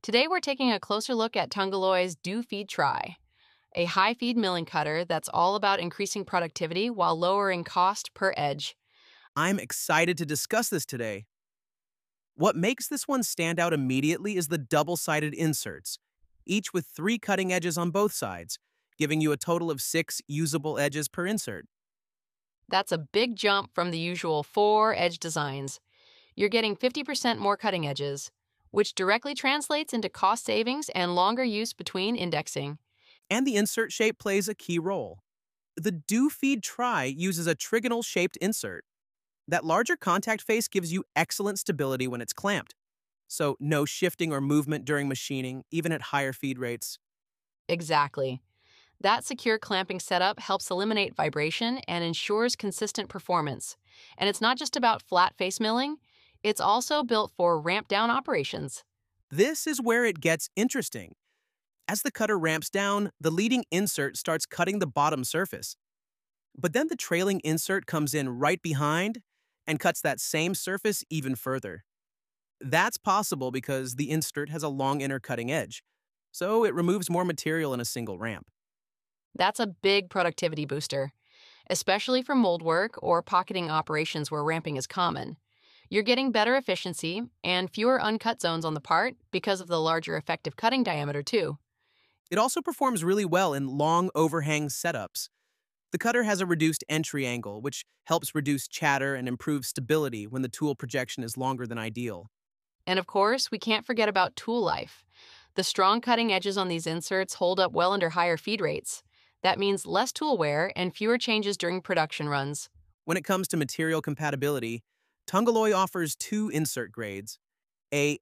Today we're taking a closer look at Tungaloy's Do Feed Try, a high feed milling cutter that's all about increasing productivity while lowering cost per edge. I'm excited to discuss this today. What makes this one stand out immediately is the double-sided inserts, each with 3 cutting edges on both sides, giving you a total of 6 usable edges per insert. That's a big jump from the usual 4 edge designs. You're getting 50% more cutting edges, which directly translates into cost savings and longer use between indexing. And the insert shape plays a key role. The Do Feed Try uses a trigonal-shaped insert. That larger contact face gives you excellent stability when it's clamped, so no shifting or movement during machining, even at higher feed rates. Exactly. That secure clamping setup helps eliminate vibration and ensures consistent performance. And it's not just about flat face milling, it's also built for ramp down operations. This is where it gets interesting. As the cutter ramps down, the leading insert starts cutting the bottom surface. But then the trailing insert comes in right behind and cuts that same surface even further. That's possible because the insert has a long inner cutting edge, so it removes more material in a single ramp. That's a big productivity booster, especially for mold work or pocketing operations where ramping is common. You're getting better efficiency and fewer uncut zones on the part because of the larger effective cutting diameter, too. It also performs really well in long overhang setups. The cutter has a reduced entry angle, which helps reduce chatter and improve stability when the tool projection is longer than ideal. And of course, we can't forget about tool life. The strong cutting edges on these inserts hold up well under higher feed rates. That means less tool wear and fewer changes during production runs. When it comes to material compatibility, Tungaloy offers 2 insert grades. A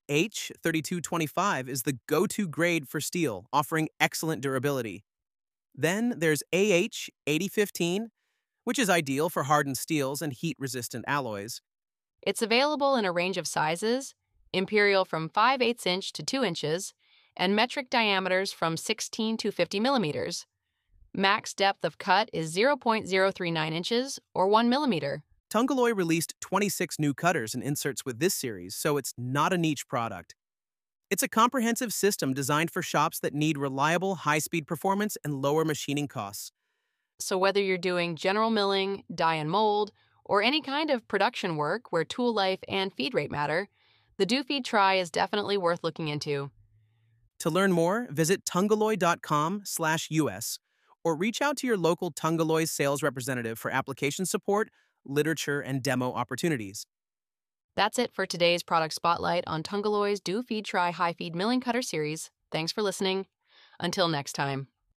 H3225 is the go-to grade for steel, offering excellent durability. Then there's AH8015, which is ideal for hardened steels and heat-resistant alloys. It's available in a range of sizes, imperial from 5/8 inch to 2 inches, and metric diameters from 16 to 50 millimeters. Max depth of cut is 0.039 inches or 1 millimeter. Tungaloy released 26 new cutters and inserts with this series, so it's not a niche product. It's a comprehensive system designed for shops that need reliable, high-speed performance and lower machining costs. So whether you're doing general milling, die and mold, or any kind of production work where tool life and feed rate matter, the Do Feed Try is definitely worth looking into. To learn more, visit tungaloy.com/US or reach out to your local Tungaloy sales representative for application support, literature, and demo opportunities. That's it for today's product spotlight on Tungaloy's Do Feed Try High Feed Milling Cutter series. Thanks for listening. Until next time.